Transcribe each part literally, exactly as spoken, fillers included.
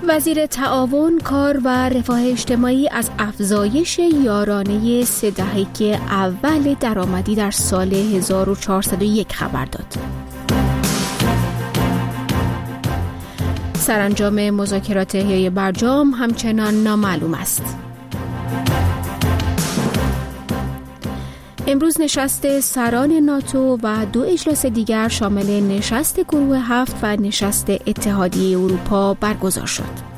وزیر تعاون، کار و رفاه اجتماعی از افزایش یارانه سه دهه اول درآمدی در سال هزار و چهارصد و یک خبر داد. سرانجام مذاکرات هیئت برجام همچنان نامعلوم است. امروز نشست سران ناتو و دو اجلاس دیگر شامل نشست گروه هفت و نشست اتحادیه اروپا برگزار شد.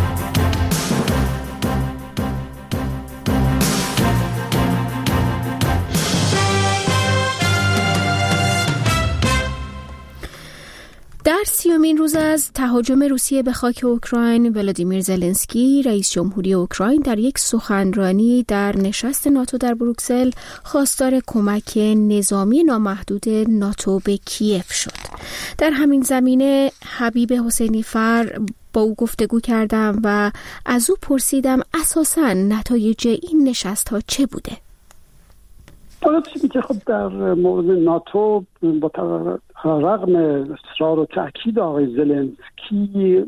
در سیومین روز از تهاجم روسیه به خاک اوکراین، ولادیمیر زلنسکی رئیس جمهوری اوکراین در یک سخنرانی در نشست ناتو در بروکسل خواستار کمک نظامی نامحدود ناتو به کیف شد. در همین زمینه حبیب حسینی فر با او گفتگو کردم و از او پرسیدم اساساً نتایج این نشست ها چه بوده؟ حالا چیزی که خب در مورد ناتو با رغم اصرار و تأکید آقای زلنسکی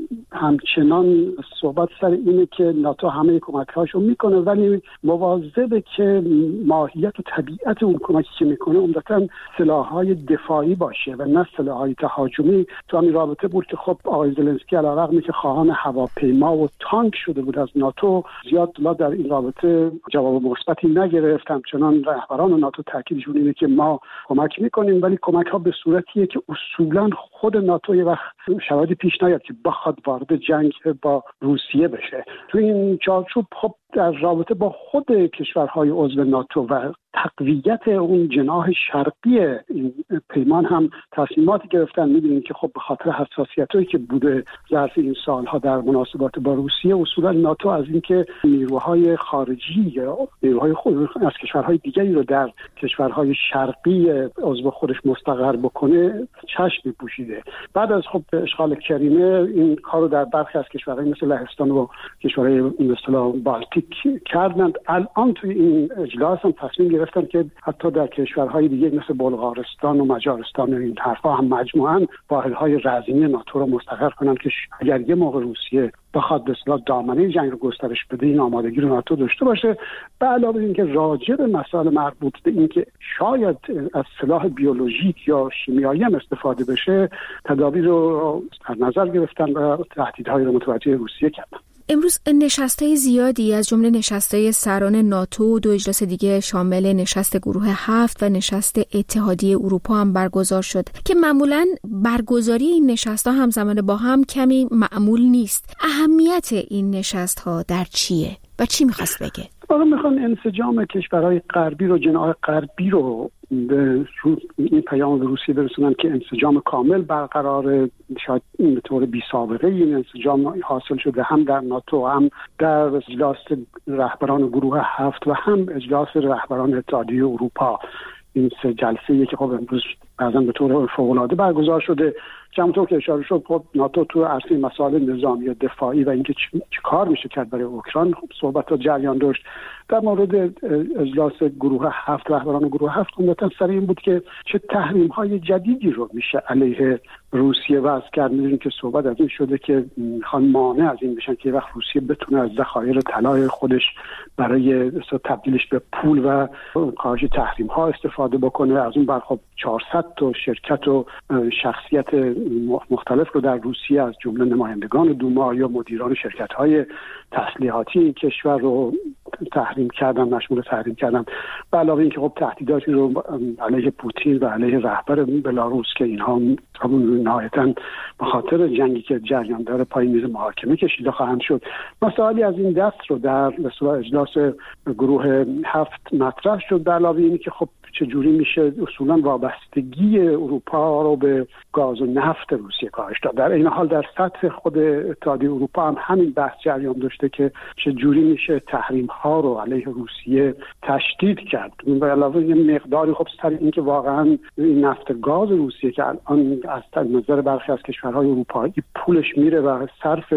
همچنان صحبت سر اینه که ناتو همه کمک‌هاشو میکنه، ولی مواظبه که ماهیت و طبیعت اون کمکی که میکنه عمدتاً سلاح‌های دفاعی باشه و نه سلاح‌های تهاجمی. تو همین رابطه بود که خب آقای زلنسکی علی رغم که خواهان هواپیما و تانک شده بود از ناتو، زیاد در این رابطه جواب مثبتی نگرفت. همچنان رهبران ناتو تأکیدشون اینه که ما کمک میکنیم، ولی کمک‌ها به صورتیه که اصولاً خود ناتو یه وقت شرایطی پیش نیاد که بخواد وارد جنگ با روسیه بشه. تو این چارچوب خب در رابطه با خود کشورهای عضو ناتو و تقویت اون جناح شرقی این پیمان هم تصمیماتی گرفتن. می‌بینیم که خب به خاطر حساسیتایی که بوده ظرف این سالها در مناسبات با روسیه، اصولا ناتو از اینکه نیروهای خارجی یا نیروهای خود از کشورهای دیگری رو در کشورهای شرقی عضو خودش مستقر بکنه چشم می‌پوشیده. بعد از خب اشغال کریمه این کارو در برخی از کشورهای مثل لهستان و کشورهای مثل بالتیک کردند. الان توی این اجلاس هم تصمیم گرفتن که حتی در کشورهای دیگه مثل بلغارستان و مجارستان و این طرفا هم مجموعاً واحدهای رزمی ناتو رو مستقر کنن که اگر یه موقع روسیه بخواد به اصطلاح دامنه جنگ رو گسترش بده، این آمادگی رو ناتو داشته باشه. به علاوه اینکه راجع به مسائل مربوط به این که شاید از سلاح بیولوژیک یا شیمیایی هم استفاده بشه، تدابیر رو در نظر گرفتن و تهدیدهای رو متوجه روسیه کردن. امروز نشست‌های زیادی از جمله نشست‌های سران ناتو و دو اجلاس دیگه شامل نشست گروه هفت و نشست اتحادیه اروپا هم برگزار شد که معمولاً برگزاری این نشست‌ها همزمان با هم کمی معمول نیست. اهمیت این نشست‌ها در چیه و چی می‌خواست بگه؟ واقعا میخوان انسجام کشورهای غربی رو، جناح غربی رو به این پیام به روسیه برسونن که انسجام کامل برقرار. شاید به طور بی سابقه این انسجام حاصل شده هم در ناتو، هم در اجلاس رهبران گروه هفت و هم اجلاس رهبران اتحادیه اروپا. این سه جلسه‌ای که خب امروز بعضا به طور فوق‌العاده برگزار شده. همونطور که اشاره شد خب ناتو تو عرصه مسائل نظامی و دفاعی و اینکه چی کار میشه کرد برای اوکراین خب صحبتات جریان داشت. در مورد اجلاس گروه هفت، رهبران گروه هفت عمدتاً سر این بود که چه تحریم‌های جدیدی رو میشه علیه روسیه وضع کرد. می‌دونیم که صحبت از این شده که میخوان مانع از این بشن که وقت روسیه بتونه از ذخایر طلای خودش برای تبدیلش به پول و کاهش تحریم‌ها استفاده بکنه. از اون بر خب چهارصد تا شرکت و شخصیت مختلف رو در روسیه از جمله نمایندگان دوما یا مدیران شرکت‌های تسلیحاتی این کشور رو تحریم کردن، مشمول تحریم کردن. به علاوه اینکه خب تهدیداتی رو علیه پوتین و علیه رهبر بلاروس که اینها نهایتاً به خاطر جنگی که جریان داره پای میز محاکمه کشیده خواهند شد. مسائلی از این دست رو در اجلاس گروه هفت مطرح شد. به علاوه اینکه که خب چجوری میشه اصولاً وابستگی اروپا رو به گاز و نفت روسیه کاهش داد. در این حال در سطح خود اتحادیه اروپا هم همین بحث جریان داشته که چجوری میشه تحریم ها رو علیه روسیه تشدید کرد. به علاوه یه مقداری خب سر این که واقعاً این نفت گاز روسیه که الان از نظر برخی از کشورهای اروپایی پولش میره و صرف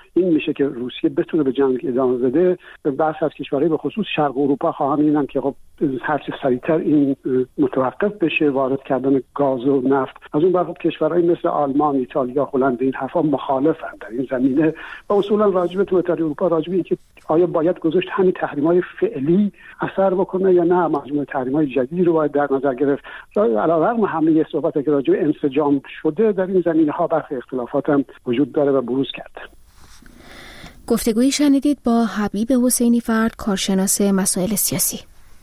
این میشه که روسیه بتونه به جنگ ادامه بده، بعضی از کشورهای به خصوص شرق اروپا خواهان اینن که خب هرچه سریعتر این متوقف بشه وارد کردن گاز و نفت. از اون طرف کشورهای مثل آلمان، ایتالیا، هلند این حرفا مخالفن در این زمینه و اصولا راجع به توسعه اروپا راجع به اینکه آیا باید گذاشت همین تحریم‌های فعلی اثر بکنه یا نه مجموعه تحریم‌های جدیدی رو باید در نظر گرفت. علیرغم همه صحبتی که راجع به انسجام شده در این زمینه‌ها برخی اختلافات هم وجود داره و بروز کرده. گفتگویی شنیدید با حبیب حسینی فرد، کارشناس مسائل سیاسی.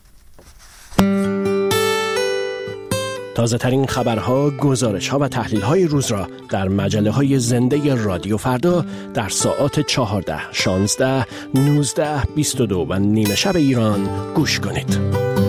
تازه ترین خبرها، گزارش‌ها و تحلیل‌های روز را در مجله‌های زنده رادیو فردا در ساعات چهارده، شانزده، نوزده، بیست و دو و نیمه شب ایران گوش کنید.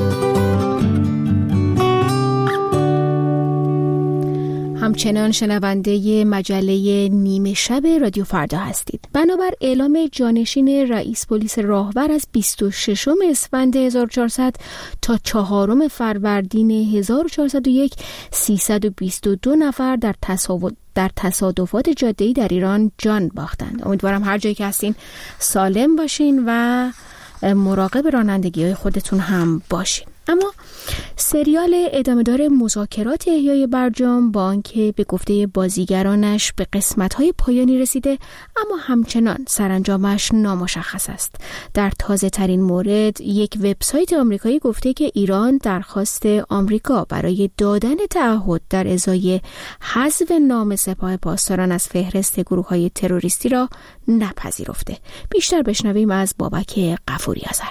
همچنان شنونده مجله نیمه شب رادیو فردا هستید. بنابر اعلام جانشین رئیس پلیس راهور از بیست و ششم اسفند هزار و چهارصد تا چهارم فروردین هزار و چهارصد و یک سیصد و بیست و دو نفر در تصاوت در تصادفات جاده‌ای در ایران جان باختند. امیدوارم هر جایی که هستین سالم باشین و مراقب رانندگی‌های خودتون هم باشین. اما سریال ادامه‌دار مذاکرات احیای برجام با آنکه به گفته بازیگرانش به قسمت‌های پایانی رسیده، اما همچنان سرانجامش نامشخص است. در تازه ترین مورد، یک وبسایت آمریکایی گفته که ایران درخواست آمریکا برای دادن تعهد در ازای حذف نام سپاه پاسداران از فهرست گروه‌های تروریستی را نپذیرفته. بیشتر بشنویم از بابک غفوری آذر.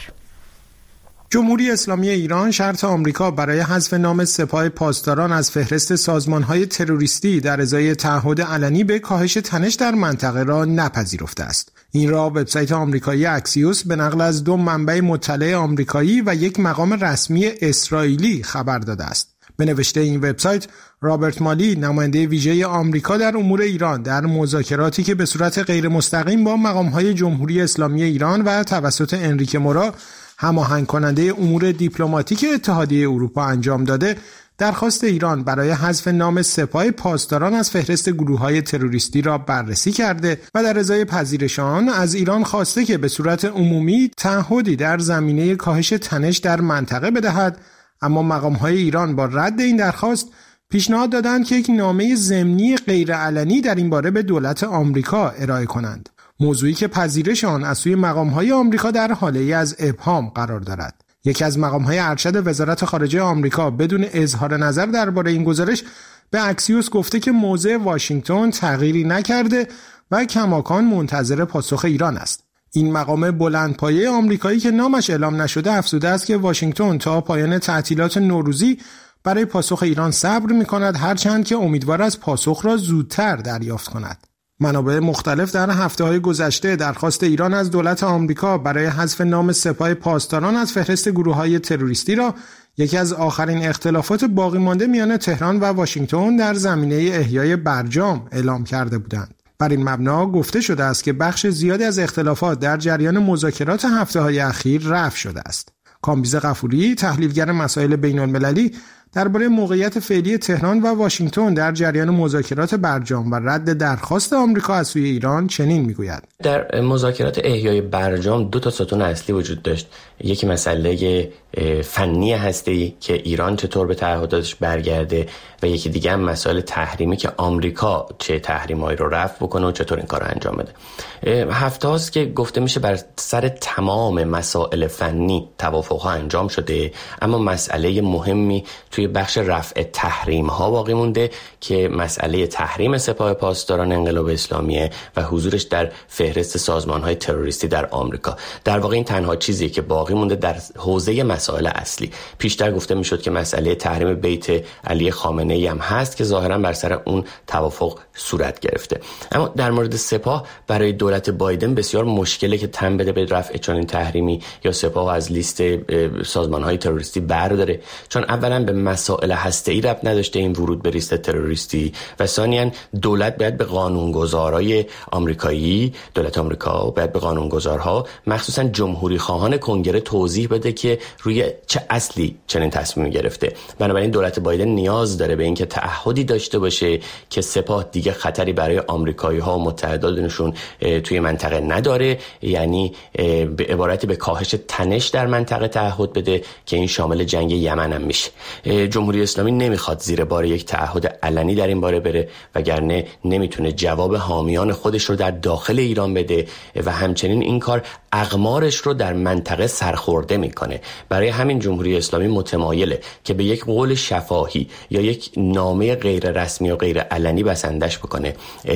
جمهوری اسلامی ایران شرط آمریکا برای حذف نام سپاه پاسداران از فهرست سازمان‌های تروریستی در ازای تعهد علنی به کاهش تنش در منطقه را نپذیرفته است. این را وبسایت آمریکایی اکسیوس به نقل از دو منبع مطلع آمریکایی و یک مقام رسمی اسرائیلی خبر داده است. به نوشته این وبسایت، رابرت مالی، نماینده ویژه آمریکا در امور ایران، در مذاکراتی که به صورت غیر مستقیم با مقام‌های جمهوری اسلامی ایران و توسط انریکه مورا، هماهنگ کننده امور دیپلماتیک اتحادیه اروپا انجام داده، درخواست ایران برای حذف نام سپاه پاسداران از فهرست گروه‌های تروریستی را بررسی کرده و در ازای پذیرش آن از ایران خواسته که به صورت عمومی تعهدی در زمینه کاهش تنش در منطقه بدهد، اما مقام‌های ایران با رد این درخواست پیشنهاد دادند که یک نامه ضمنی غیرعلنی در این باره به دولت آمریکا ارائه کنند. موضوعی که پذیرش آن از سوی مقام‌های آمریکا در حاله‌ای از ابهام قرار دارد. یکی از مقام‌های ارشد وزارت خارجه آمریکا بدون اظهار نظر درباره این گزارش به اکسیوس گفته که موضع واشنگتن تغییری نکرده و کماکان منتظر پاسخ ایران است. این مقام بلندپایه آمریکایی که نامش اعلام نشده افزوده است که واشنگتن تا پایان تعطیلات نوروزی برای پاسخ ایران صبر می‌کند، هرچند که امیدوار است پاسخ را زودتر دریافت کند. منابع مختلف در هفته‌های گذشته درخواست ایران از دولت آمریکا برای حذف نام سپاه پاسداران از فهرست گروه‌های تروریستی را یکی از آخرین اختلافات باقی مانده میان تهران و واشنگتن در زمینه احیای برجام اعلام کرده بودند. بر این مبنا گفته شده است که بخش زیادی از اختلافات در جریان مذاکرات هفته‌های اخیر رفع شده است. کامبیز غفوری، تحلیلگر مسائل بین‌المللی، درباره موقعیت فعلی تهران و واشنگتن در جریان مذاکرات برجام و رد درخواست آمریکا از سوی ایران چنین میگوید: در مذاکرات احیای برجام دو تا ستون اصلی وجود داشت. یکی مسئله فنی هسته‌ای که ایران چطور به تعهداتش برگرده و یکی دیگه هم مسائل تحریمی که آمریکا چه تحریمایی رو رفع بکنه و چطور این کار رو انجام بده. هفته هاست که گفته میشه بر سر تمام مسائل فنی توافق‌ها انجام شده، اما مسئله مهمی توی بخش رفع تحریم ها باقی مونده که مسئله تحریم سپاه پاسداران انقلاب اسلامیه و حضورش در فهرست سازمان های تروریستی در آمریکا. در واقع این تنها چیزیه که باقی مونده در حوزه مسائل اصلی. پیشتر گفته میشد که مسئله تحریم بیت علی خامنه ای هم هست که ظاهرا بر سر اون توافق صورت گرفته. اما در مورد سپاه برای دولت بایدن بسیار مشکله که تن بده به رفع چنین تحریمی یا سپاه از لیست سازمان های تروریستی برداره، چون اولا به مسائل هسته‌ای ربط نداشته این ورود به لیست تروریستی و ثانیاً دولت باید به قانونگذارای آمریکایی، دولت آمریکا باید به قانونگذارها مخصوصاً جمهوری خواهان کنگره توضیح بده که روی چه اصلی چنین تصمیمی گرفته. بنابراین دولت بایدن نیاز داره به اینکه تعهدی داشته باشه که سپاه دیگه خطری برای آمریکایی‌ها و متحدانشون توی منطقه نداره، یعنی به عبارتی به کاهش تنش در منطقه تعهد بده که این شامل جنگ یمن هم میشه. جمهوری اسلامی نمیخواد زیر بار یک تعهد علنی در این باره بره، وگرنه نمیتونه جواب حامیان خودش رو در داخل ایران بده و همچنین این کار اقمارش رو در منطقه سرخورده میکنه. برای همین جمهوری اسلامی متمایله که به یک قول شفاهی یا یک نامه غیر رسمی و غیر علنی بسندش بکنه.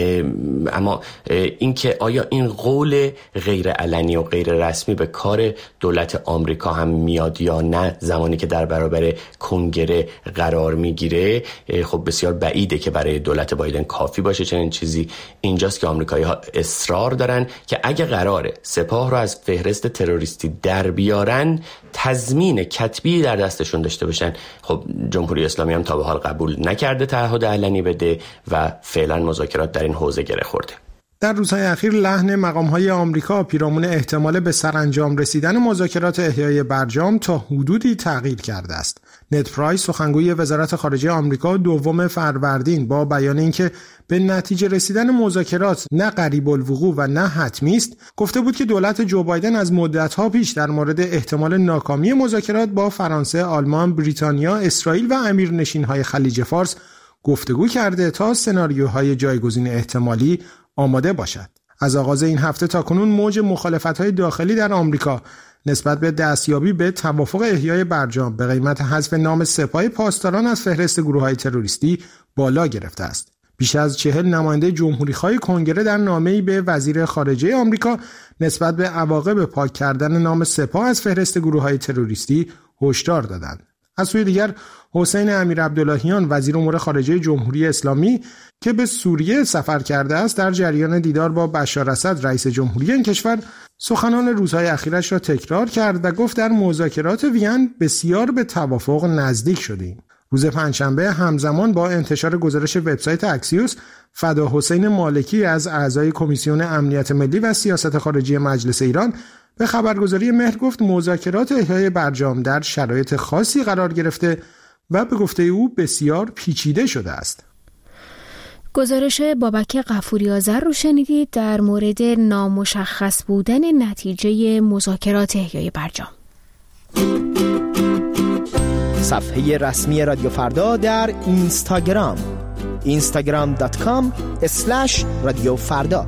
اما اینکه آیا این قول غیر علنی و غیر رسمی به کار دولت آمریکا هم میاد یا نه زمانی که در برابر کنگره قرار میگیره، خب بسیار بعیده که برای دولت بایدن کافی باشه چنین چیزی. اینجاست که آمریکایی‌ها اصرار دارن که اگه قراره سپاه رو از فهرست تروریستی در بیارن، تضمین کتبی در دستشون داشته باشن. خب جمهوری اسلامی هم تا به حال قبول نکرده تعهد علنی بده و فعلا مذاکرات در این حوزه گره خورده. در روزهای اخیر لحن مقام‌های آمریکا پیرامون احتمال به سرانجام رسیدن مذاکرات احیای برجام تا حدودی تغییر کرده است. نت پرایس سخنگوی وزارت خارجه آمریکا دوم فروردین با بیان اینکه به نتیجه رسیدن مذاکرات نه قریب الوقوع و نه حتمی است، گفته بود که دولت جو بایدن از مدت‌ها پیش در مورد احتمال ناکامی مذاکرات با فرانسه، آلمان، بریتانیا، اسرائیل و امیرنشین‌های خلیج فارس گفتگو کرده تا سناریوهای جایگزین احتمالی آماده باشد. از آغاز این هفته تا کنون موج مخالفت‌های داخلی در آمریکا نسبت به دستیابی به توافق احیای برجام به قیمت حذف نام سپاه پاسداران از فهرست گروه‌های تروریستی بالا گرفته است. بیش از چهل نماینده جمهوری‌خواه کنگره در نامه‌ای به وزیر خارجه آمریکا نسبت به عواقب پاک کردن نام سپاه از فهرست گروه‌های تروریستی هشدار دادند. از سوی دیگر حسین امیرعبداللهیان وزیر امور خارجه جمهوری اسلامی که به سوریه سفر کرده است، در جریان دیدار با بشار اسد رئیس جمهوری این کشور سخنان روزهای اخیرش را تکرار کرد و گفت در مذاکرات وین بسیار به توافق نزدیک شدیم. روز پنجشنبه همزمان با انتشار گزارش وبسایت اکسیوس، فدا حسین مالکی از اعضای کمیسیون امنیت ملی و سیاست خارجی مجلس ایران به خبرگزاری مهر گفت مذاکرات احیای برجام در شرایط خاصی قرار گرفته و به گفته او بسیار پیچیده شده است. گزارش بابک غفوری آذر رو شنیدید در مورد نامشخص بودن نتیجه مذاکرات احیای برجام. صفحه رسمی رادیو فردا در اینستاگرام اینستاگرام دات کام اسلش رادیو فردا.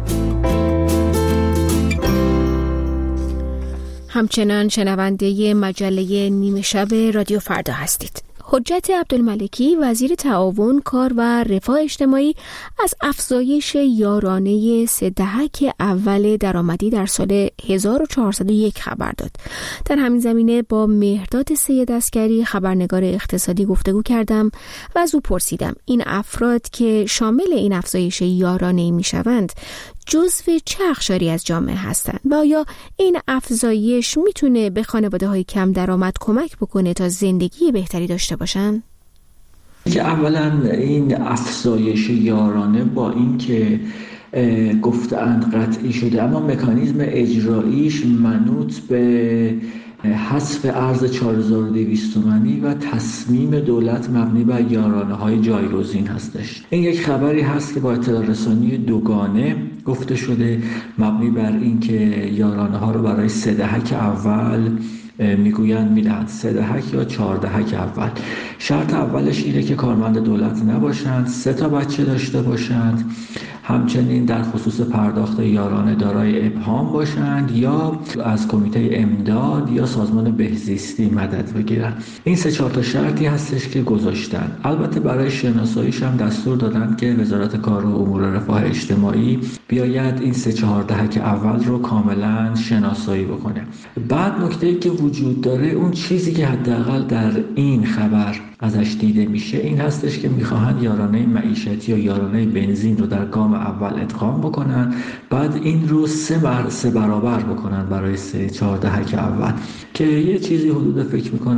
همچنان شنونده مجله نیمه شب رادیو فردا هستید. حجت عبدالملکی وزیر تعاون، کار و رفاه اجتماعی از افزایش یارانه سه دهک اول درآمدی در سال هزار و چهارصد و یک خبر داد. در همین زمینه با مهرداد سید عسکری خبرنگار اقتصادی گفتگو کردم و از او پرسیدم این افراد که شامل این افزایش یارانه میشوند جزو چه اقشاری از جامعه هستند و آیا این افزایش میتونه به خانواده‌های کم درآمد کمک بکنه تا زندگی بهتری داشته باشن؟ که اولا این افزایش یارانه با این که گفتند قطعی شده، اما مکانیزم اجراییش منوط به حذف ارز چهار هزار و دویست تومانی و تصمیم دولت مبنی بر یارانه های جایگزین هستش. این یک خبری هست که با اطلاع رسانی دوگانه گفته شده، مبنی بر این که یارانه ها رو برای سه دهک اول میگویند میدهند، سه دهک یا چهار دهک اول. شرط اولش اینه که کارمند دولت نباشند، سه تا بچه داشته باشند، همچنین در خصوص پرداخت یارانه دارای ابهام باشند یا از کمیته امداد یا سازمان بهزیستی مدد بگیرند. این سه چهار تا شرطی هستش که گذاشتن. البته برای شناساییش هم دستور دادن که وزارت کار و امور رفاه اجتماعی بیاید این سه چهار دهک اول رو کاملا شناسایی بکنه. بعد نکته‌ای که وجود داره، اون چیزی که حداقل در این خبر ازش دیده میشه این هستش که میخواهند یارانه معیشتی یا یارانه بنزین رو در گام اول ادغام بکنن، بعد این رو سه بر سه برابر بکنن برای سه چهار دهک اول، که یه چیزی حدود فکر میکنم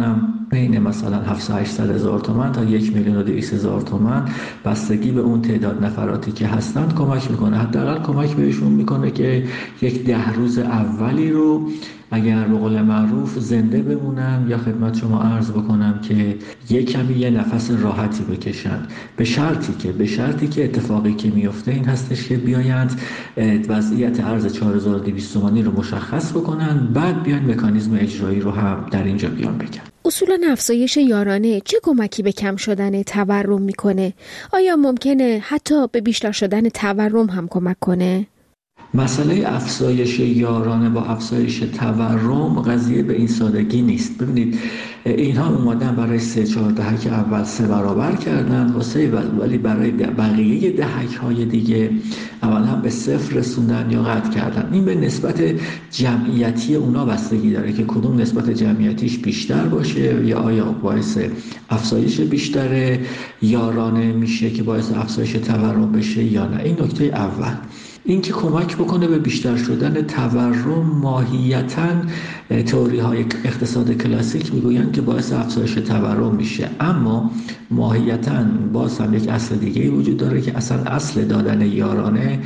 بین مثلا هفتصد هشتصد هزار تومان تا یک میلیون و دویست هزار تومان بستگی به اون تعداد نفراتی که هستند کمک میکنه. حداقل کمک بهشون میکنه که یک ده روز اولی رو اگر به قول معروف زنده بمونن، یا خدمت شما عرض بکنم که یک کمی یه نفس راحتی بکشن، به شرطی که به شرطی که اتفاقی که میفته این هستش که بیایند وضعیت ارز چهار هزار و دویست تومانی رو مشخص بکنن، بعد بیان مکانیزم اجرایی رو هم در اینجا بیان بگن. اصولاً افزایش یارانه چه کمکی به کم شدن تورم میکنه؟ آیا ممکنه حتی به بیشتر شدن تورم هم کمک کنه؟ مسئله افزایش یارانه با افزایش تورم قضیه به این سادگی نیست. ببینید اینها اومدن برای سه چهار دهک اول سه برابر کردن واسه، ولی برای بقیه دهک های دیگه اولا به صفر رسوندن یا قطع کردن. این به نسبت جمعیتی اونا بستگی داره که کدوم نسبت جمعیتیش بیشتر باشه، یا آیا باعث افزایش بیشتر یارانه میشه که باعث افزایش تورم بشه یا نه. این نکته اول. این که کمک بکنه به بیشتر شدن تورم، ماهیتاً تئوری های اقتصاد کلاسیک میگویند که باعث افزایش تورم میشه، اما ماهیتاً باز هم یک اصل دیگه وجود داره که اصلا اصل دادن یارانه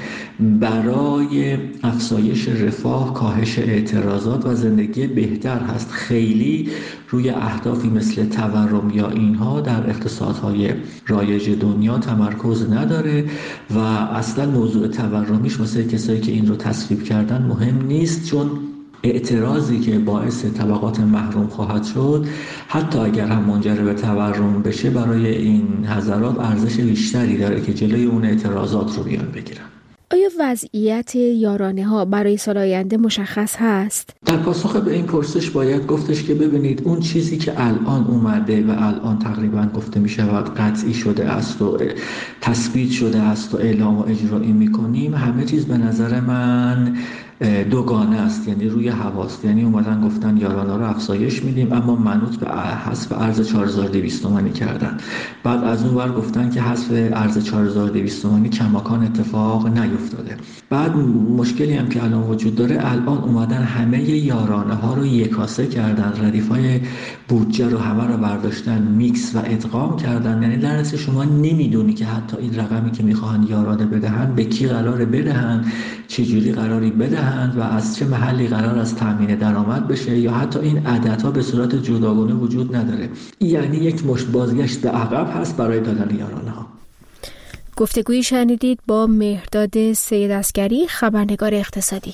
برای افزایش رفاه، کاهش اعتراضات و زندگی بهتر هست. خیلی روی اهدافی مثل تورم یا اینها در اقتصادهای رایج دنیا تمرکز نداره و اصلا موضوع تورمیش واسه کسایی که این رو تصویب کردن مهم نیست، چون اعتراضی که باعث طبقات محروم خواهد شد حتی اگر هم منجر به تورم بشه برای این حضرات ارزش بیشتری داره که جلوی اون اعتراضات رو بیان بگیرن. آیا وضعیت یارانه ها برای سال آینده مشخص هست؟ در پاسخ به این پرسش باید گفتش که ببینید اون چیزی که الان اومده و الان تقریبا گفته می شود قطعی شده است و تثبیت شده است و اعلام و اجرایی می کنیم، همه چیز به نظر من دوگانه است، یعنی روی هواست. یعنی اومدن گفتن یارانه رو افزایش میدیم اما منوط به حذف ارز چهار هزار و دویست تومانی کردن. بعد از اون ور گفتن که حذف ارز چهار هزار و دویست تومانی کماکان اتفاق نیفتاده. بعد مشکلی هم که الان وجود داره، الان اومدن همه یارانه ها رو یکاسه کردن، ردیفای بودجه رو همه رو برداشتن میکس و ادغام کردن. یعنی در اصل شما نمیدونی که حتی این رقمی که میخوان یارانه بدهن به کی قراره بدهن، چه جوری قراری بدهن و از چه محلی قرار از تامین درآمد بشه، یا حتی این عددها به صورت جداگانه وجود نداره. یعنی یک مشت بازگشت به عقب هست برای دادن یارانه ها. گفتگویی شنیدید با مهرداد سید عسگری، خبرنگار اقتصادی.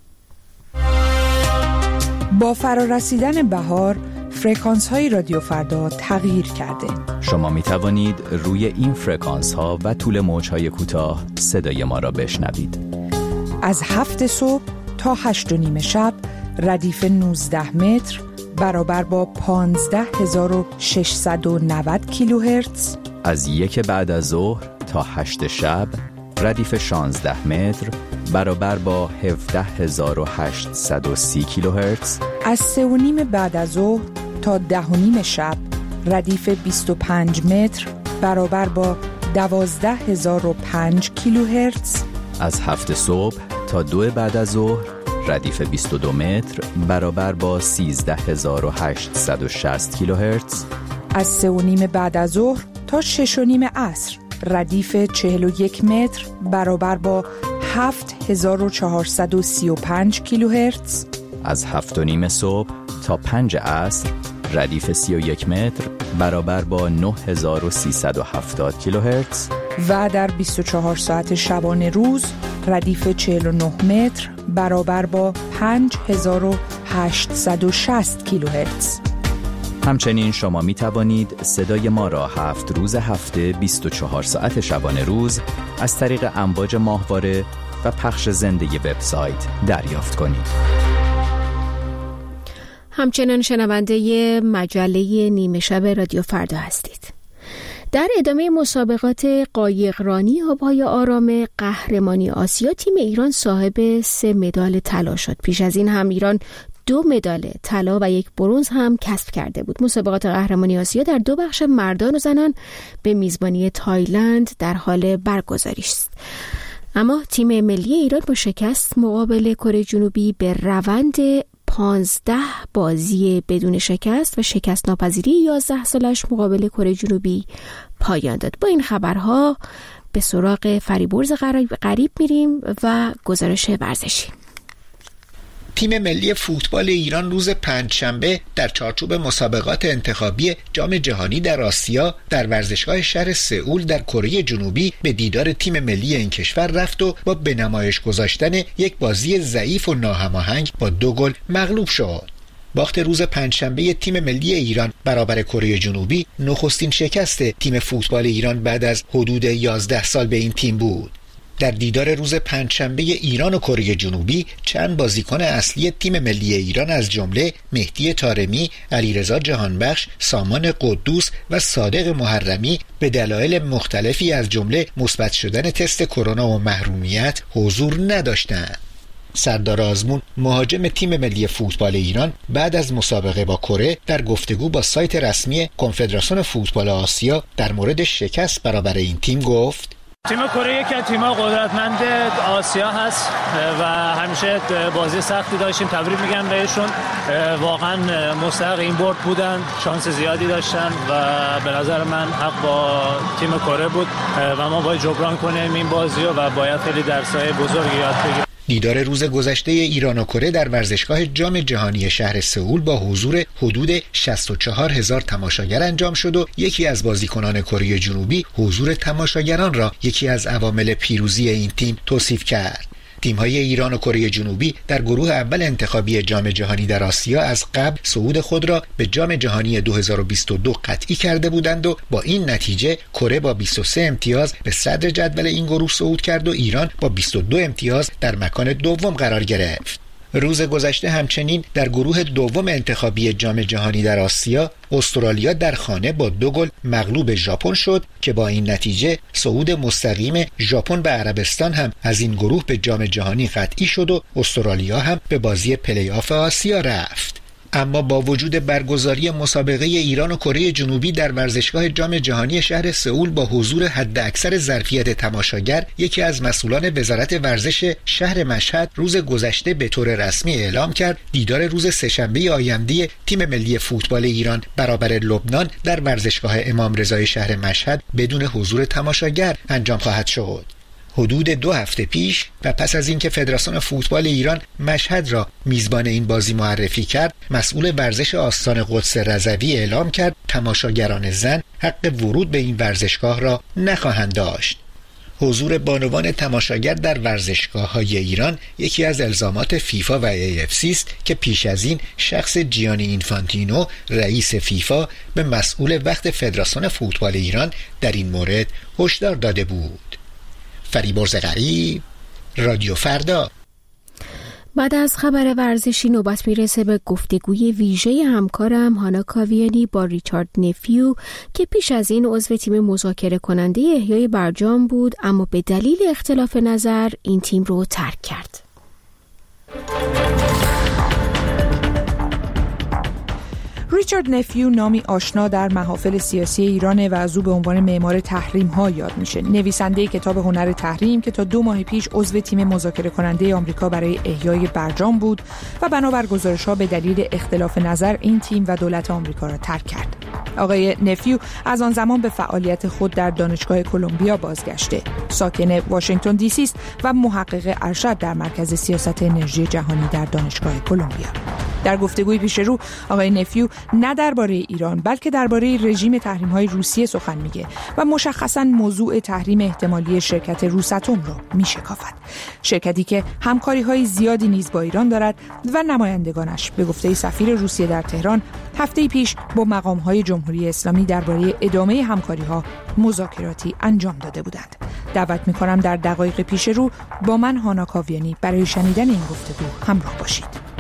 با فرارسیدن بهار فرکانس های رادیو فردا تغییر کرده. شما می توانید روی این فرکانس ها و طول موج های کوتاه صدای ما را بشنوید. از هفت صبح تا هشت و نیم شب ردیف نوزده متر برابر با پانزده هزار و ششصد و نود کیلوهرتز. از یک بعد از ظهر تا هشت شب ردیف شانزده متر برابر با هفده هزار و هشتصد و سی کیلوهرتز. از سه و نیم بعد از ظهر تا ده و نیم شب ردیف بیست و پنج متر برابر با دوازده هزار و پنج کیلوهرتز. از هفت صبح تا دو بعد از ظهر ردیف بیست و دو متر برابر با سیزده هزار و هشتصد و شصت کیلوهرتز. از سه و نیم بعد از ظهر تا شش و نیم عصر ردیف چهل و یک متر برابر با هفت هزار و چهارصد و سی و پنج کیلوهرتز. از هفت و نیم صبح تا پنج عصر ردیف سی و یک متر برابر با نه هزار و سیصد و هفتاد کیلوهرتز. و در بیست و چهار ساعت شبانه روز ردیف چهل و نه متر برابر با پنج هزار و هشتصد و شصت کیلوهرتز. همچنین شما می توانید صدای ما را هفت روز هفته بیست و چهار ساعت شبانه روز از طریق امواج ماهواره و پخش زنده وبسایت دریافت کنید. همچنان شنونده مجله نیمه شب رادیو فردا هستید. در ادامه مسابقات قایقرانی آبهای آرام قهرمانی آسیا، تیم ایران صاحب سه مدال طلا شد. پیش از این هم ایران دو مدال طلا و یک برنز هم کسب کرده بود. مسابقات قهرمانی آسیا در دو بخش مردان و زنان به میزبانی تایلند در حال برگزاری است. اما تیم ملی ایران با شکست مقابل کره جنوبی به روند پانزده بازی بدون شکست و شکست ناپذیری یازده سالش مقابل کره جنوبی پایان داد. با این خبرها به سراغ فریبرز غریب میریم و گزارش ورزشی. تیم ملی فوتبال ایران روز پنجشنبه در چارچوب مسابقات انتخابی جام جهانی در آسیا در ورزشگاه شهر سئول در کره جنوبی به دیدار تیم ملی این کشور رفت و با به نمایش گذاشتن یک بازی ضعیف و ناهماهنگ با دو گل مغلوب شد. باخت روز پنجشنبه تیم ملی ایران برابر کره جنوبی نخستین شکست تیم فوتبال ایران بعد از حدود یازده سال به این تیم بود. در دیدار روز پنجشنبه ایران و کره جنوبی چند بازیکن اصلی تیم ملی ایران از جمله مهدی طارمی، علیرضا جهانبخش، سامان قدوس و صادق محرمی به دلایل مختلفی از جمله مثبت شدن تست کرونا و محرومیت حضور نداشتند. سردار آزمون مهاجم تیم ملی فوتبال ایران بعد از مسابقه با کره در گفتگو با سایت رسمی کنفدراسیون فوتبال آسیا در مورد شکست برابر این تیم گفت: تیم کره یکی از تیم‌های قدرتمند آسیا هست و همیشه بازی سختی داشتیم. تبریک میگم بهشون، واقعا مستحق این برد بودن، شانس زیادی داشتن و به نظر من حق با تیم کره بود و ما باید جبران کنیم این بازی و باید خیلی درس‌های بزرگی یاد بگیریم. دیدار روز گذشته ایران و کره در ورزشگاه جام جهانی شهر سئول با حضور حدود شصت و چهار هزار تماشاگر انجام شد و یکی از بازیکنان کره جنوبی حضور تماشاگران را یکی از عوامل پیروزی این تیم توصیف کرد. تیم‌های ایران و کره جنوبی در گروه اول انتخابی جام جهانی در آسیا از قبل صعود خود را به جام جهانی دو هزار و بیست و دو قطعی کرده بودند و با این نتیجه کره با بیست و سه امتیاز به صدر جدول این گروه صعود کرد و ایران با بیست و دو امتیاز در مکان دوم قرار گرفت. روز گذشته همچنین در گروه دوم انتخابی جام جهانی در آسیا استرالیا در خانه با دو گل مغلوب ژاپن شد که با این نتیجه صعود مستقیم ژاپن به عربستان هم از این گروه به جام جهانی قطعی شد و استرالیا هم به بازی پلی آف آسیا رفت. اما با وجود برگزاری مسابقه ایران و کره جنوبی در ورزشگاه جام جهانی شهر سئول با حضور حداکثر ظرفیت تماشاگر، یکی از مسئولان وزارت ورزش شهر مشهد روز گذشته به طور رسمی اعلام کرد دیدار روز سه‌شنبه آینده تیم ملی فوتبال ایران برابر لبنان در ورزشگاه امام رضای شهر مشهد بدون حضور تماشاگر انجام خواهد شد. حدود دو هفته پیش و پس از اینکه فدراسیون فوتبال ایران مشهد را میزبان این بازی معرفی کرد، مسئول ورزش آستان قدس رضوی اعلام کرد تماشاگران زن حق ورود به این ورزشگاه را نخواهند داشت. حضور بانوان تماشاگر در ورزشگاه‌های ایران یکی از الزامات فیفا و ای اف سی است که پیش از این شخص جیانی اینفانتینو رئیس فیفا به مسئول وقت فدراسیون فوتبال ایران در این مورد هشدار داده بود. فریبرز غریب، رادیو فردا. بعد از خبر ورزشی نوبت میرسه به گفتگوی ویژه همکارم هانا کاویانی با ریچارد نفیو که پیش از این عضو تیم مذاکره کننده احیای برجام بود اما به دلیل اختلاف نظر این تیم رو ترک کرد. ریچارد نفیو نامی آشنا در محافل سیاسی ایرانه و از او به عنوان معمار تحریم ها یاد میشه. نویسنده کتاب هنر تحریم که تا دو ماه پیش عضو تیم مذاکره کننده آمریکا برای احیای برجام بود و بنابر گزارش ها به دلیل اختلاف نظر این تیم و دولت آمریکا را ترک کرد. آقای نفیو از آن زمان به فعالیت خود در دانشگاه کلمبیا بازگشته. ساکن واشنگتن دی سی است و محقق ارشد در مرکز سیاست انرژی جهانی در دانشگاه کلمبیا. در گفتگوی پیش رو آقای نفیو نه درباره ایران بلکه درباره رژیم تحریم‌های روسیه سخن میگه و مشخصاً موضوع تحریم احتمالی شرکت روساتوم رو میشکافد. شرکتی که همکاری‌های زیادی نیز با ایران دارد و نمایندگانش به گفته سفیر روسیه در تهران هفته پیش با مقام‌های جمهوری اسلامی درباره ادامه همکاری‌ها مذاکراتی انجام داده بودند. دعوت می‌کنم در دقایق پیش رو با من هانا کاویانی برای شنیدن این گفتگو همراه باشید.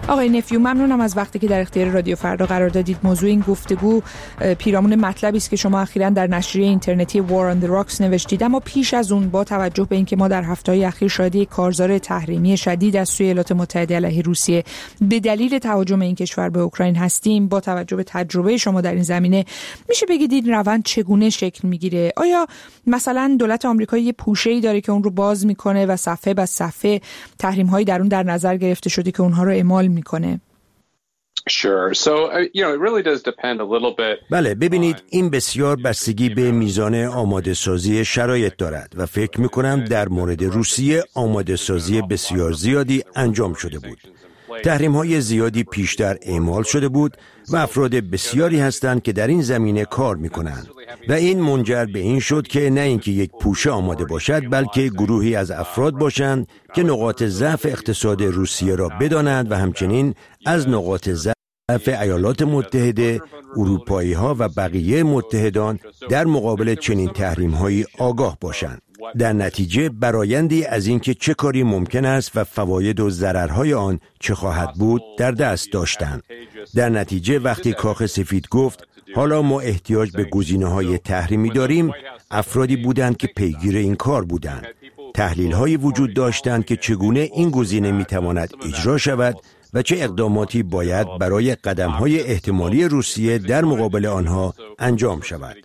آقای نفیو، ممنونم از وقتی که در اختیار رادیو فردا قرار دادید. موضوع این گفتگو پیرامون مطلبی است که شما اخیراً در نشریه اینترنتی War on the Rocks نوشتید، اما پیش از اون با توجه به اینکه ما در هفته‌های اخیر شاهد یک کارزار تحریمی شدید از سوی ایالات متحده علیه روسیه به دلیل تهاجم این کشور به اوکراین هستیم، با توجه به تجربه شما در این زمینه میشه بگید این روند چگونه شکل میگیره؟ آیا مثلا دولت آمریکا یه پوشه‌ای داره که اون رو باز میکنه و صفحه به صفحه تحریم‌هایی در اون در نظر گرفته شده که اونها رو اعمال میکنه؟ Sure. So, you know, it really does depend a little bit. بله، ببینید این بسیار بستگی به میزان آماده سازی شرایط دارد و فکر می‌کنم در مورد روسیه آماده سازی بسیار زیادی انجام شده بود. تحریم‌های زیادی پیشتر اعمال شده بود و افراد بسیاری هستند که در این زمینه کار می‌کنند و این منجر به این شد که نه اینکه یک پوشه آماده باشد، بلکه گروهی از افراد باشند که نقاط ضعف اقتصاد روسیه را بدانند و همچنین از نقاط ضعف ایالات متحده، اروپایی‌ها و بقیه متحدان در مقابل چنین تحریم‌هایی آگاه باشند. در نتیجه برآیندی از اینکه چه کاری ممکن است و فواید و ضررهای آن چه خواهد بود در دست داشتند. در نتیجه وقتی کاخ سفید گفت حالا ما احتیاج به گزینه‌های تحریمی داریم، افرادی بودند که پیگیر این کار بودند. تحلیل‌هایی وجود داشتند که چگونه این گزینه می‌تواند اجرا شود و چه اقداماتی باید برای قدم‌های احتمالی روسیه در مقابل آنها انجام شود.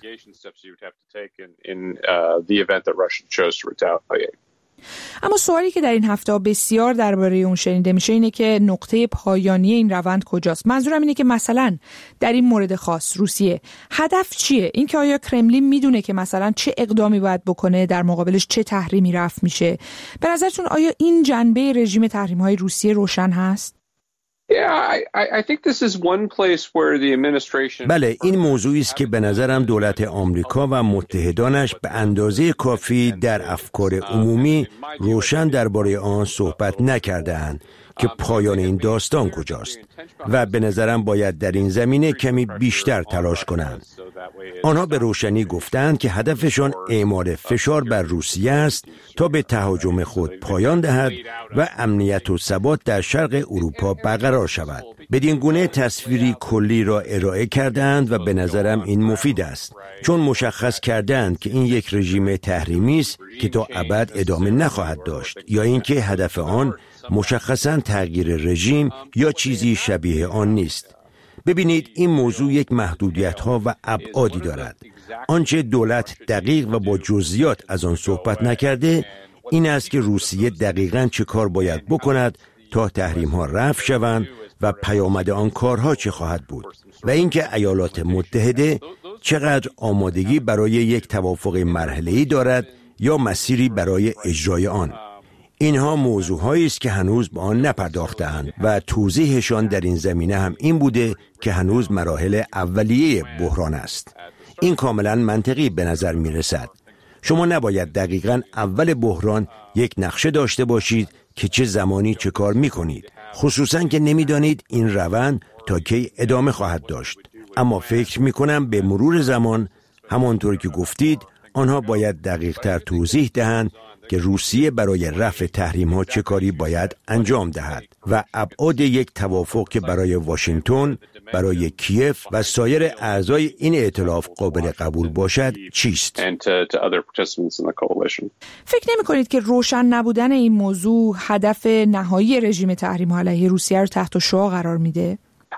اما سوالی که در این هفته بسیار درباره اون شنیده میشه اینه که نقطه پایانی این روند کجاست؟ منظورم اینه که مثلا در این مورد خاص روسیه هدف چیه؟ اینکه آیا کرملین میدونه که مثلا چه اقدامی باید بکنه، در مقابلش چه تحریمی رفع میشه؟ به نظرتون آیا این جنبه رژیم تحریم‌های روسیه روشن هست؟ بله، این موضوعی است که به نظرم دولت آمریکا و متحدانش به اندازه کافی در افکار عمومی روشن درباره آن صحبت نکرده‌اند که پایان این داستان کجاست و به نظرم باید در این زمینه کمی بیشتر تلاش کنند. آنها به روشنی گفتند که هدفشان اعمال فشار بر روسیه است تا به تهاجم خود پایان دهد و امنیت و ثبات در شرق اروپا برقرار شود. بدین گونه تصویری کلی را ارائه کردند و به نظرم این مفید است، چون مشخص کردند که این یک رژیم تحریمی است که تا ابد ادامه نخواهد داشت، یا اینکه هدف آن مشخصاً تغییر رژیم یا چیزی شبیه آن نیست. ببینید این موضوع یک محدودیت‌ها و ابعادی دارد. آنچه دولت دقیق و با جزئیات از آن صحبت نکرده این است که روسیه دقیقاً چه کار باید بکند تا تحریم‌ها رفع شوند و پیامد آن کارها چه خواهد بود و اینکه ایالات متحده چقدر آمادگی برای یک توافق مرحله‌ای دارد یا مسیری برای اجرای آن. اینها موضوعهایی است که هنوز به آن نپرداخته‌اند و توضیحشان در این زمینه هم این بوده که هنوز مراحل اولیه بحران است. این کاملا منطقی به نظر می رسد. شما نباید دقیقاً اول بحران یک نقشه داشته باشید که چه زمانی چه کار می کنید، خصوصاً که نمی دانید این روند تا کی ادامه خواهد داشت. اما فکر می کنم به مرور زمان همانطور که گفتید آنها باید دقیق تر توضیح دهند که روسیه برای رفع تحریم‌ها چه کاری باید انجام دهد و ابعاد یک توافق که برای واشنگتن، برای کیف و سایر اعضای این ائتلاف قابل قبول باشد چیست؟ فکر نمی‌کنید که روشن نبودن این موضوع هدف نهایی رژیم تحریم علیه روسیه رو تحت شعاع قرار میده؟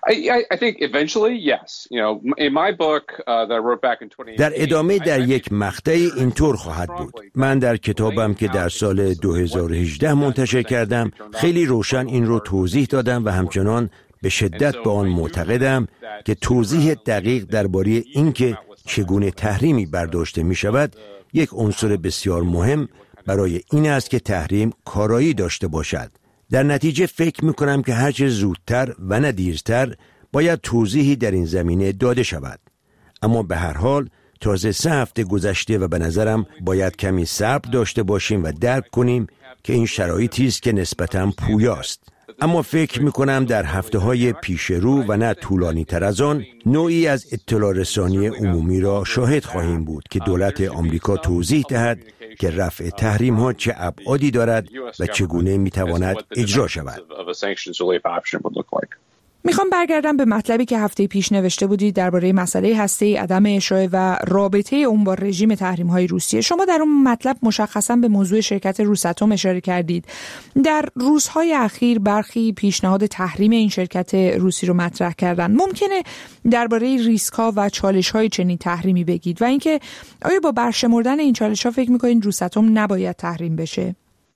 در ادامه در یک مقطعی اینطور خواهد بود. من در کتابم که در سال دو هزار و هجده منتشر کردم خیلی روشن این رو توضیح دادم و همچنان به شدت به آن معتقدم که توضیح دقیق درباره اینکه چگونه تحریمی برداشته می شود یک عنصر بسیار مهم برای این است که تحریم کارایی داشته باشد. در نتیجه فکر می کنم که هرچه زودتر و نه دیرتر باید توضیحی در این زمینه داده شود. اما به هر حال تازه سه هفته گذشته و به نظرم باید کمی صبر داشته باشیم و درک کنیم که این شرایطی است که نسبتاً پویاست. اما فکر می کنم در هفته های پیش رو و نه طولانی تر از آن نوعی از اطلاع رسانی عمومی را شاهد خواهیم بود که دولت آمریکا توضیح دهد که رفع تحریم ها چه ابعادی دارد و چگونه میتواند اجرا شود. میخوام برگردم به مطلبی که هفته پیش نوشته بودید درباره مسئله هسته‌ای، عدم اشاعه و رابطه اون با رژیم تحریم‌های روسیه. شما در اون مطلب مشخصاً به موضوع شرکت روساتوم اشاره کردید. در روزهای اخیر برخی پیشنهاد تحریم این شرکت روسی رو مطرح کردن. ممکنه درباره ریسک‌ها و چالش‌های چنین تحریمی بگید و اینکه آیا با برشمردن این چالش‌ها فکر می‌کنید روساتوم نباید تحریم بشه؟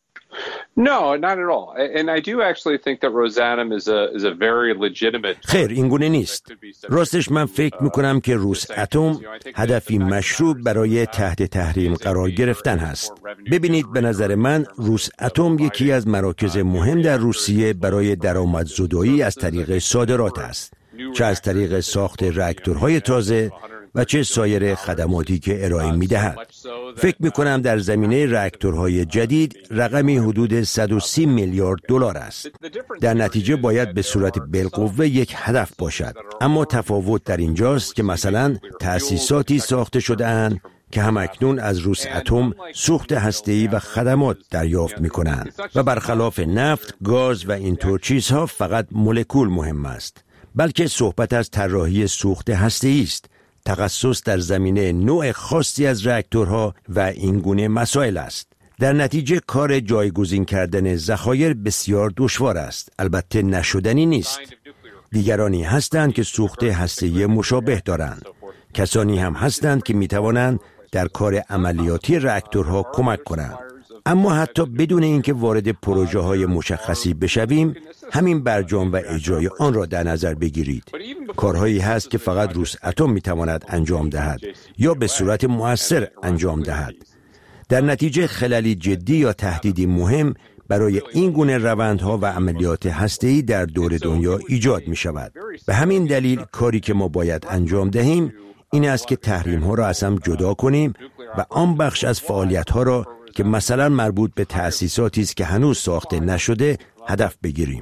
No, not at all. And I do actually think that Rosatom is a is a very legitimate. خیر، این گونه نیست. راستش من فکر می‌کنم که روساتوم هدفی مشروع برای تحت تحریم قرار گرفتن هست. ببینید، به نظر من روساتوم یکی از مراکز مهم در روسیه برای درآمدزدایی از طریق صادرات است. چه از طریق ساخت راکتورهای تازه و چه سایر خدماتی که ارائه می‌دهد. فکر می‌کنم در زمینه راکتورهای جدید رقمی حدود صد و سی میلیارد دلار است. در نتیجه باید به صورت بالقوه یک هدف باشد. اما تفاوت در اینجاست که مثلا تأسیساتی ساخته شده‌اند که همکنون از روساتوم سوخت هسته‌ای و خدمات دریافت می‌کنند و برخلاف نفت، گاز و اینطور چیزها فقط مولکول مهم است، بلکه صحبت از طراحی سوخت هسته‌ای است، تخصص در زمینه نوع خاصی از راکتورها و این گونه مسائل است. در نتیجه کار جایگزین کردن ذخایر بسیار دشوار است، البته نشدنی نیست. دیگرانی هستند که سوخت هسته‌ای مشابه دارند. کسانی هم هستند که میتوانند در کار عملیاتی راکتورها کمک کنند. اما حتی بدون اینکه وارد پروژه های مشخصی بشویم، همین برجام و اجرای آن را در نظر بگیرید. کارهایی هست که فقط روساتوم میتواند انجام دهد یا به صورت مؤثر انجام دهد. در نتیجه خللی جدی یا تهدیدی مهم برای این گونه روندها و عملیات هسته‌ای در دور دنیا ایجاد می شود. به همین دلیل کاری که ما باید انجام دهیم این است که تحریم ها را از هم جدا کنیم و آن بخش از فعالیت ها را که مثلا مربوط به تأسیساتی است که هنوز ساخته نشده هدف بگیریم.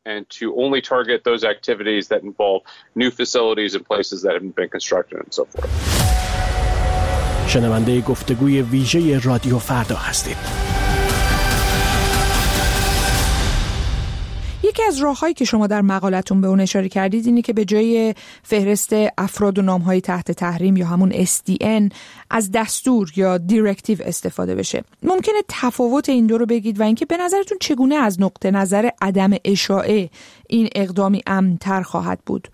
شنونده گفتگوی ویژه رادیو فردا هستید. یکی از راه‌هایی که شما در مقالتون به اون اشاره کردید اینه که به جای فهرست افراد و نام‌های تحت تحریم یا همون اس دی ان از دستور یا دیرکتیو استفاده بشه. ممکنه تفاوت این دو رو بگید و اینکه به نظرتون چگونه از نقطه نظر عدم اشاعه این اقدامی امن‌تر خواهد بود؟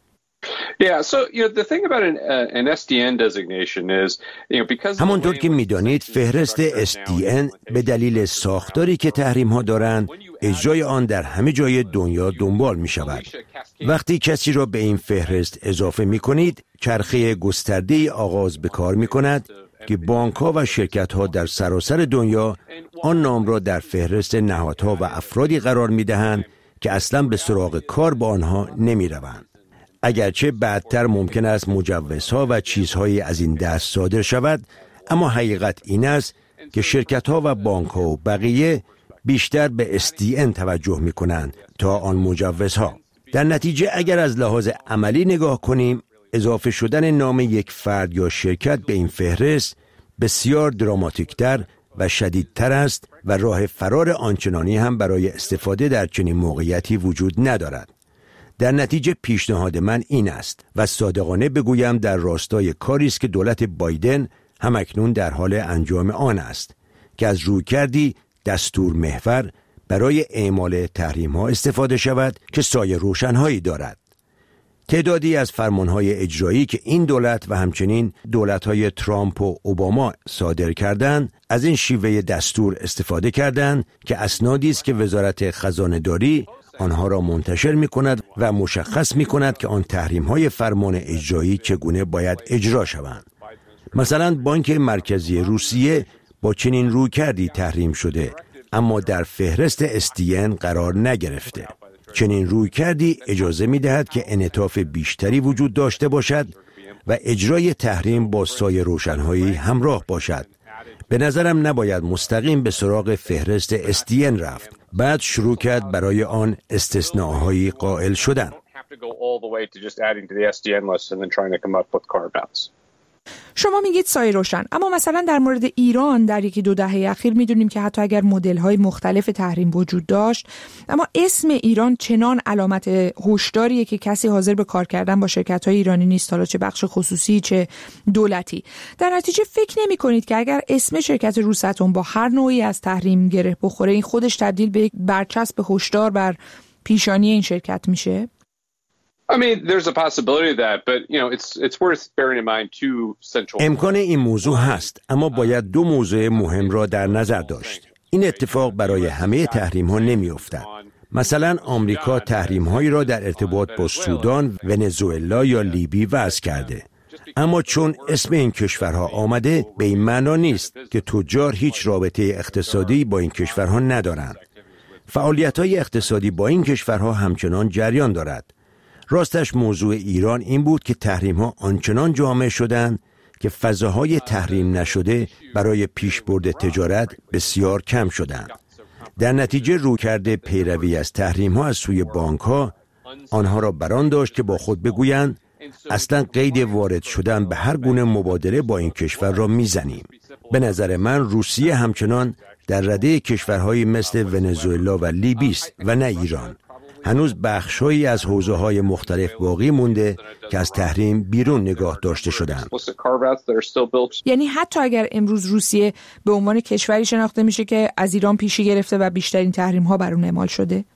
همونطور که می‌دانید فهرست اس دی ان به دلیل ساختاری که تحریم ها دارند اجرای آن در همه جای دنیا دنبال می شود. وقتی کسی را به این فهرست اضافه می کنید چرخه گسترده‌ای آغاز به کار می کند که بانک ها و شرکت ها در سراسر دنیا آن نام را در فهرست نهادها و افرادی قرار می دهند که اصلا به سراغ کار با آنها نمی روند. اگرچه بعدتر ممکن است مجوزها و چیزهایی از این دست صادر شود، اما حقیقت این است که شرکت‌ها و بانک‌ها و بقیه بیشتر به اس دی ان توجه می‌کنند تا آن مجوزها. در نتیجه اگر از لحاظ عملی نگاه کنیم، اضافه شدن نام یک فرد یا شرکت به این فهرست بسیار دراماتیک‌تر و شدیدتر است و راه فرار آنچنانی هم برای استفاده در چنین موقعیتی وجود ندارد. در نتیجه پیشنهاد من این است و صادقانه بگویم در راستای کاری است که دولت بایدن همکنون در حال انجام آن است که از رویکردی دستور محور برای اعمال تحریم‌ها استفاده شود که سایه روشن‌هایی دارد. تعدادی از فرمان‌های اجرایی که این دولت و همچنین دولت‌های ترامپ و اوباما صادر کردند از این شیوه دستور استفاده کردند که اسنادی است که وزارت خزانه‌داری آنها را منتشر می کند و مشخص می کند که آن تحریم های فرمان اجرایی چگونه باید اجرا شوند. مثلا بانک مرکزی روسیه با چنین رویکردی تحریم شده اما در فهرست اس دی ان قرار نگرفته. چنین رویکردی اجازه می دهد که انعطاف بیشتری وجود داشته باشد و اجرای تحریم با سایه روشنهایی همراه باشد. به نظرم نباید مستقیم به سراغ فهرست اس دی ان رفت، بعد شروع کرد برای آن استثناء‌هایی قائل شدن. شما میگید سایه روشن، اما مثلا در مورد ایران در یکی دو دهه اخیر میدونیم که حتی اگر مدل‌های مختلف تحریم وجود داشت، اما اسم ایران چنان علامت هشداریه که کسی حاضر به کار کردن با شرکت‌های ایرانی نیست، حالا چه بخش خصوصی چه دولتی. در نتیجه فکر نمی‌کنید که اگر اسم شرکت روساتوم با هر نوعی از تحریم گره بخوره، این خودش تبدیل به یک برچسب هشدار بر پیشانی این شرکت میشه؟ I mean, there's a possibility of that, but you know, it's it's worth bearing in mind two central. امکان این موضوع هست، اما باید دو موضوع مهم را در نظر داشت. این اتفاق برای همه تحریم ها نمی افتد. مثلا آمریکا تحریم هایی را در ارتباط با سودان، ونزوئلا یا لیبی وضع کرده. اما چون اسم این کشورها آمده، به این معنا نیست که تجار هیچ رابطه اقتصادی با این کشورها ندارند. فعالیت‌های اقتصادی با این کشورها همچنان جریان دارد. راستش موضوع ایران این بود که تحریم‌ها آنچنان جامع شدند که فضاهای تحریم نشده برای پیشبرد تجارت بسیار کم شدند. در نتیجه رویکرد پیروی از تحریم‌ها از سوی بانک‌ها آنها را بران داشت که با خود بگویند اصلا قید وارد شدن به هر گونه مبادله با این کشور را میزنیم. به نظر من روسیه همچنان در رده کشورهایی مثل ونزوئلا و لیبی است و نه ایران. هنوز بخش‌هایی از حوزه‌های مختلف باقی مونده که از تحریم بیرون نگاه داشته شدند. یعنی حتی اگر امروز روسیه به عنوان کشوری شناخته میشه که از ایران پیشی گرفته و بیشترین تحریم‌ها بر اون اعمال شده؟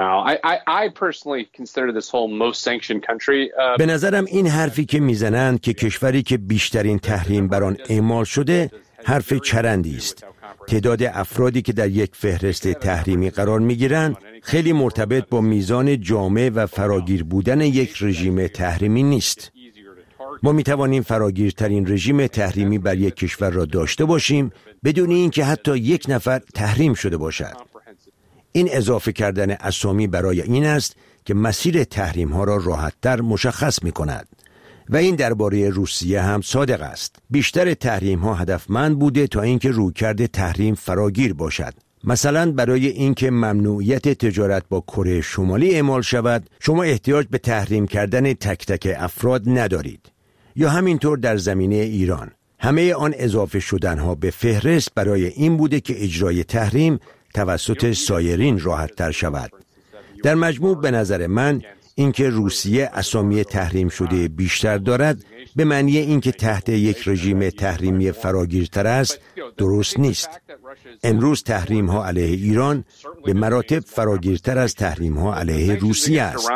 به نظرم این حرفی که میزنند که کشوری که بیشترین تحریم بر آن اعمال شده حرف چرندی است. تعداد افرادی که در یک فهرست تحریمی قرار میگیرند خیلی مرتبط با میزان جامع و فراگیر بودن یک رژیم تحریمی نیست. ما میتوانیم فراگیرترین رژیم تحریمی بر یک کشور را داشته باشیم بدون اینکه حتی یک نفر تحریم شده باشد. این اضافه کردن اسامی برای این است که مسیر تحریم ها را راحت‌تر مشخص می کند. و این درباره روسیه هم صادق است. بیشتر تحریم ها هدفمند بوده تا اینکه رویکرد تحریم فراگیر باشد. مثلا برای اینکه ممنوعیت تجارت با کره شمالی اعمال شود، شما احتیاج به تحریم کردن تک تک افراد ندارید. یا همینطور در زمینه ایران، همه آن اضافه شدنها به فهرست برای این بوده که اجرای تحریم توسط سایرین راحت تر شود. در مجموع به نظر من اینکه روسیه اسامی تحریم شده بیشتر دارد به معنی اینکه تحت یک رژیم تحریمی فراگیرتر است درست نیست. امروز تحریم ها علیه ایران به مراتب فراگیرتر از تحریم ها علیه روسیه است.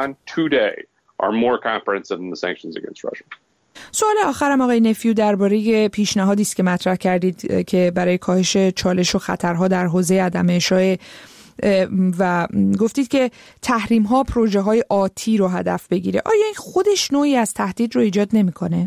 سوال آخرم آقای نفیو درباره پیشنهادی است که مطرح کردید که برای کاهش چالش و خطرها در حوزه عدم اشاعه و گفتید که تحریم ها پروژه های آتی رو هدف بگیره. آیا این خودش نوعی از تهدید رو ایجاد نمی‌کنه؟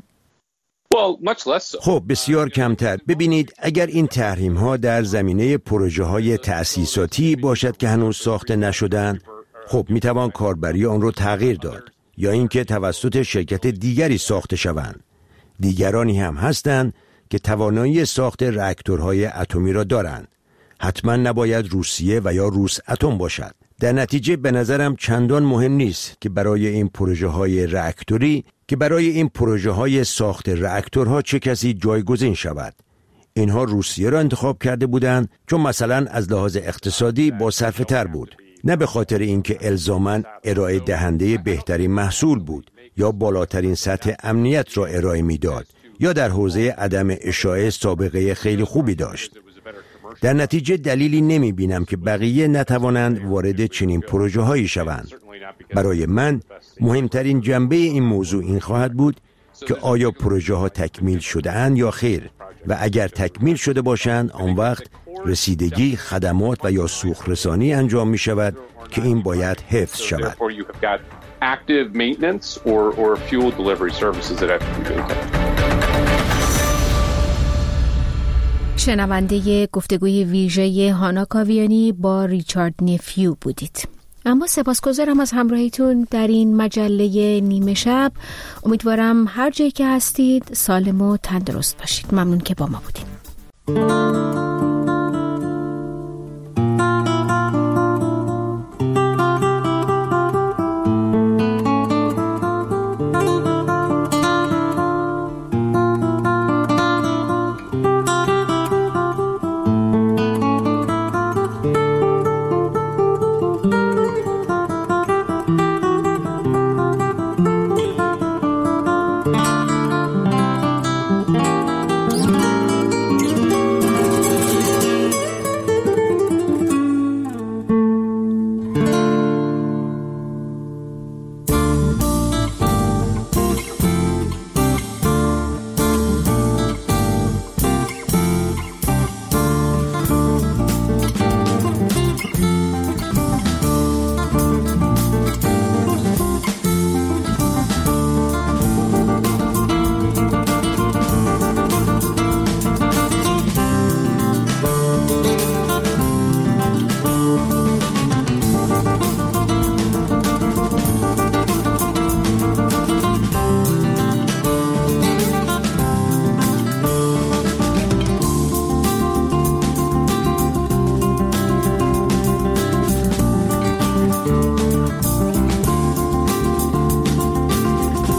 خب بسیار کمتر. ببینید اگر این تحریم ها در زمینه پروژه های تأسیساتی باشد که هنوز ساخته نشدن، خب میتوان کاربری آن رو تغییر داد یا اینکه توسط شرکت دیگری ساخته شوند. دیگرانی هم هستند که توانایی ساخت راکتورهای اتمی را دارند. حتما نباید روسیه و یا روس اتم باشد. در نتیجه به نظرم چندان مهم نیست که برای این پروژه های راکتوری که برای این پروژه های ساخت راکتورها چه کسی جایگزین شود. اینها روسیه را انتخاب کرده بودند چون مثلا از لحاظ اقتصادی با صرفه تر بود، نه به خاطر اینکه الزاماً ارائه دهنده بهترین محصول بود یا بالاترین سطح امنیت را ارائه میداد یا در حوزه عدم اشاعه سابقه خیلی خوبی داشت. در نتیجه دلیلی نمی بینم که بقیه نتوانند وارد چنین پروژه هایی شوند. برای من مهمترین جنبه این موضوع این خواهد بود که آیا پروژه ها تکمیل شده اند یا خیر، و اگر تکمیل شده باشند آن وقت رسیدگی، خدمات و یا سوخت رسانی انجام می شود که این باید حفظ شود. شنونده گفتگوی ویژه هانا کاویانی با ریچارد نفیو بودید. اما سپاسگزارم از همراهیتون در این مجله نیمه شب. امیدوارم هر جایی که هستید سالم و تندرست باشید. ممنون که با ما بودید.